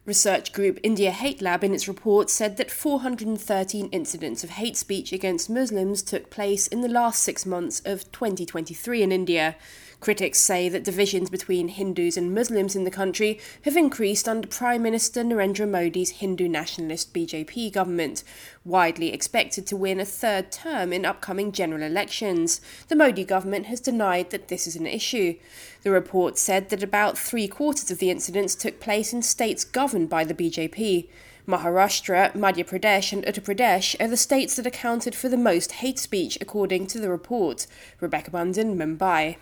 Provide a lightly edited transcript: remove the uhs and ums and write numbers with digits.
Research group India Hate Lab in its report said that 413 incidents of hate speech against Muslims took place in the last 6 months of 2023 in India. Critics say that divisions between Hindus and Muslims in the country have increased under Prime Minister Narendra Modi's Hindu nationalist BJP government, widely expected to win a third term in upcoming general elections. The Modi government has denied that this is an issue. The report said that about 3/4 of the incidents took place in states governed by the BJP. Maharashtra, Madhya Pradesh and Uttar Pradesh are the states that accounted for the most hate speech, according to the report. Rebecca Bundin, Mumbai.